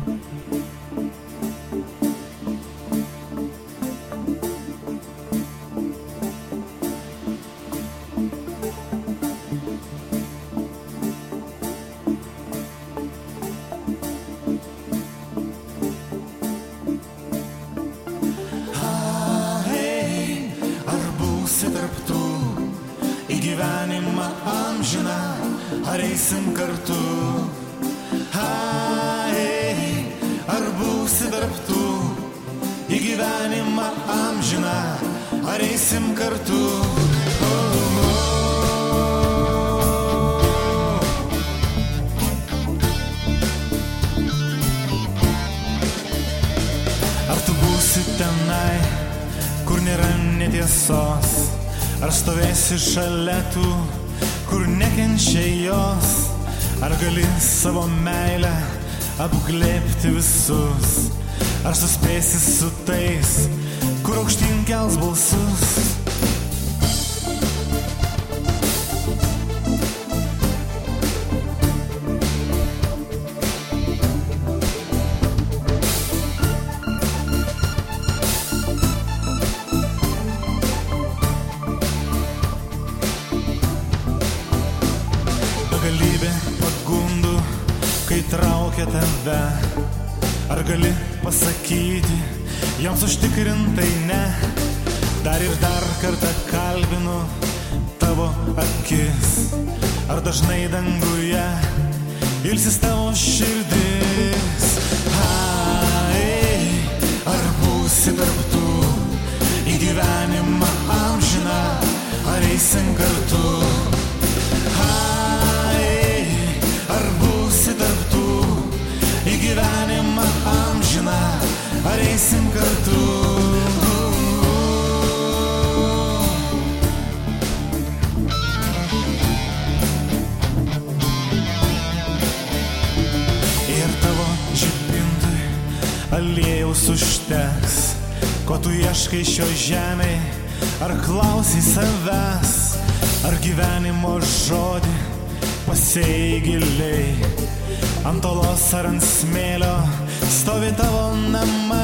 Gyvenimą amžiną, ar eisim kartu? Ar būsi tarp tų? Į gyvenimą amžiną, ar eisim kartu? Ar tu būsi tenai, kur nėra netiesos? Ar stovėsi šalia tų, kur nekenčia jos? Ar gali savo meilę apglėbti visus? Ar suspėsi su tais, kur aukštyn kels balsus? Galybė pagundų, kai traukia tave. Ar gali pasakyti joms užtikrintai ne? Dar ir dar kartą kalbinu tavo akis. Ar dažnai danguje ilsis tavo širdis? Ar būsi tarp tų? Į gyvenimą amžiną, ar eisim kartu? Ar būsi tarp tų? Į gyvenimą amžiną, ar eisim kartu? Ir tavo žibintui aliejaus užteks. Ko tu ieškai šio žemėj? Ar klausai savęs? Ar gyvenimo žodį pasėjai giliai? Ant olos ar ant smėlio stovi tavo namai?